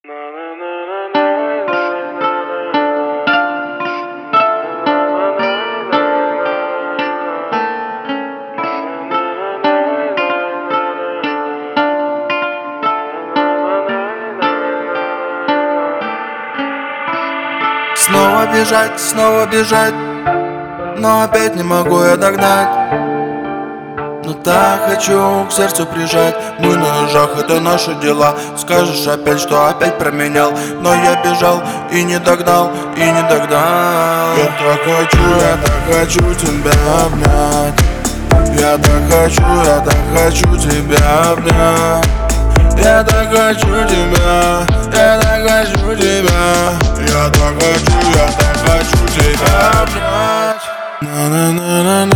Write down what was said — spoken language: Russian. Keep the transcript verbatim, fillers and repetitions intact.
Снова бежать, снова бежать, но опять не могу я догнать. Но так хочу к сердцу прижать. Мы на ножах, это наши дела. Скажешь опять, что опять променял, но я бежал и не догнал, и не догнал. Я так хочу, я так хочу тебя обнять. Я так хочу, я так хочу тебя обнять. Я так хочу тебя, я так хочу тебя. Я так хочу, я так хочу тебя обнять. На-на-на-на-на.